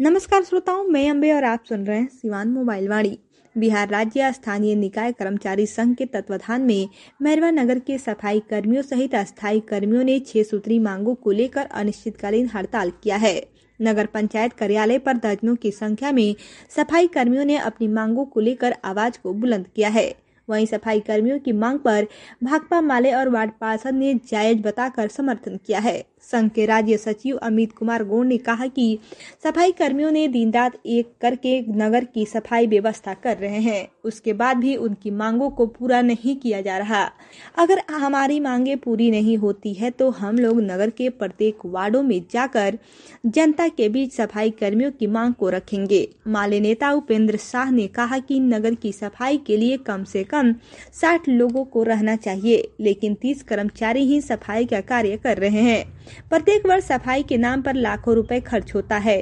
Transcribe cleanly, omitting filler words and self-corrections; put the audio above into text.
नमस्कार श्रोताओं, मैं अम्बे और आप सुन रहे हैं सिवान मोबाइल वाणी। बिहार राज्य स्थानीय निकाय कर्मचारी संघ के तत्वाधान में मैरवा नगर के सफाई कर्मियों सहित अस्थायी कर्मियों ने 6 सूत्री मांगों को लेकर अनिश्चितकालीन हड़ताल किया है। नगर पंचायत कार्यालय पर दर्जनों की संख्या में सफाई कर्मियों ने अपनी मांगों को लेकर आवाज को बुलंद किया है। वहीं सफाई कर्मियों की मांग पर भाकपा माले और वार्ड पार्षद ने जायज बताकर समर्थन किया है। संघ के राज्य सचिव अमित कुमार गौड़ ने कहा कि सफाई कर्मियों ने दिन रात एक करके नगर की सफाई व्यवस्था कर रहे हैं, उसके बाद भी उनकी मांगों को पूरा नहीं किया जा रहा। अगर हमारी मांगे पूरी नहीं होती है तो हम लोग नगर के प्रत्येक वार्डों में जाकर जनता के बीच सफाई कर्मियों की मांग को रखेंगे। माले नेता उपेंद्र शाह ने कहा कि नगर की सफाई के लिए कम से कम 60 लोगों को रहना चाहिए, लेकिन 30 कर्मचारी ही सफाई का कार्य कर रहे हैं। प्रत्येक वर्ष सफाई के नाम पर लाखों रुपए खर्च होता है।